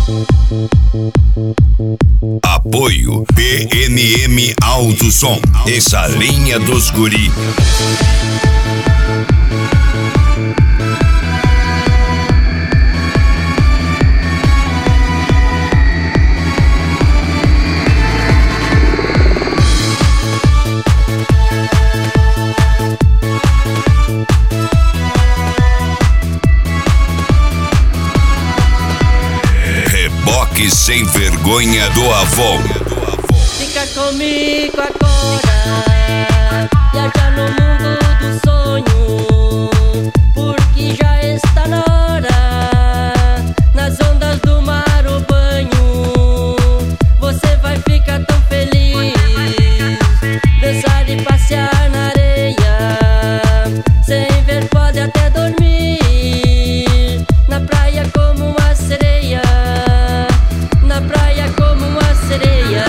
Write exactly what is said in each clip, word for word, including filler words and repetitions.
Apoio P M M Alto Som. Essa linha dos guri. Reboque sem vergonha do Avon. Fica comigo agora, viajar no mundo do sonho, porque já está na hora. Nas ondas do mar o banho, você vai ficar tão feliz. Dançar e passear na areia, sem ver pode até dormir. Na praia como uma sereia, na praia como uma sereia.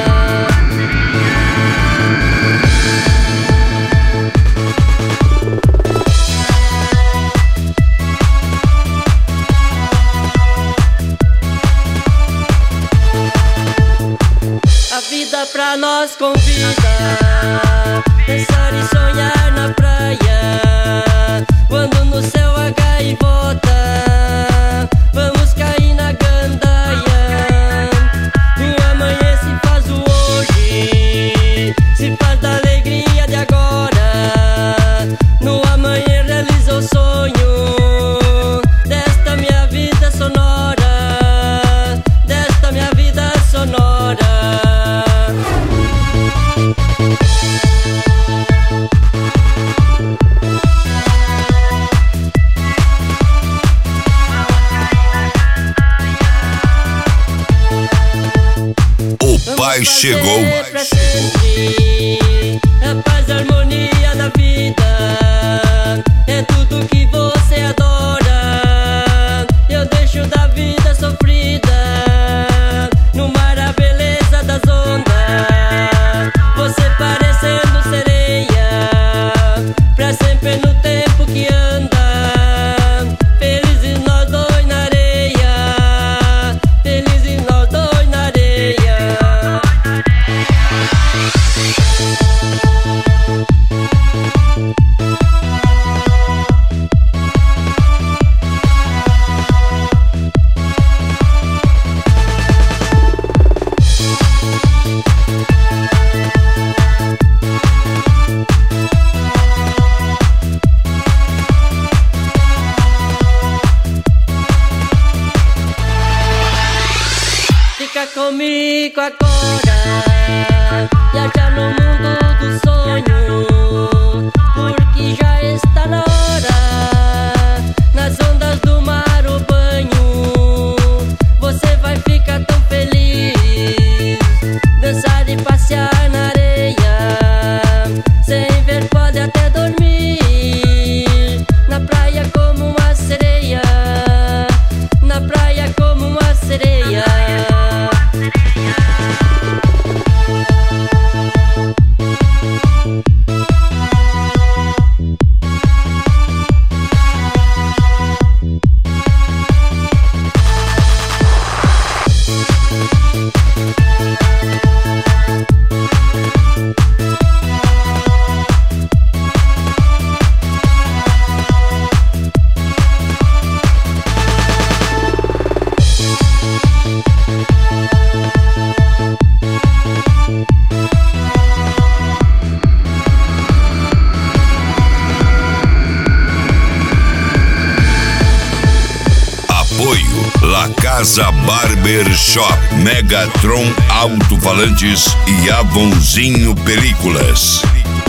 A vida pra nós convida, pensar e sonhar na praia. Quando no céu a gaivota, vamos cair na gandaia. O amanhã se faz o hoje, se faz da alegria de agora. No amanhã realiza o sonho desta minha vida sonora, desta minha vida sonora. O pai chegou. Pra sempre, a paz e a harmonia da vida é tudo que você adora. Eu deixo da vida sofrida, no mar a beleza das ondas. Você parecendo sereia, pra sempre no tempo que anda. Felizes nós dois na areia, felizes nós dois na areia. Fica comigo agora, viajar no mundo do sonho, porque já está na hora. Nas ondas do mar o banho, você vai ficar tão feliz. Dançar e passear na areia, sem ver pode até dormir. Na praia como uma sereia, na praia como uma sereia. La Casa Barber Shop, Megatron Alto-Falantes e Avonzinho Películas.